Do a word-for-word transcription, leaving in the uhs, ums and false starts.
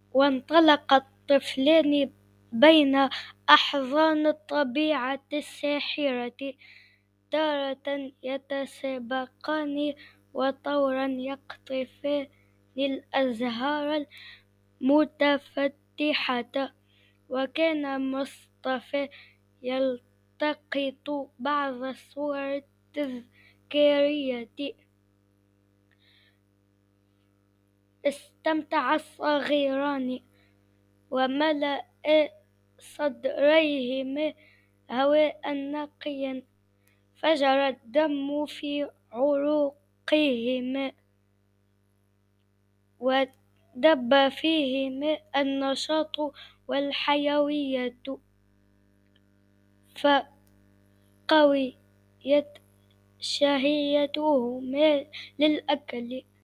وانطلق الطفلان بين أحضان الطبيعة الساحرة، تارة يتسابقان وطورا يقطفان الأزهار المتفتحة. وكان مصطفى يلتقط بعض الصور التذكارية. استمتع الصغيران وملأ صدريهما هواء نقيا، فجر الدم في عروقهما، ودب فيهما النشاط والحيوية، فقويت شهيتهما للأكل.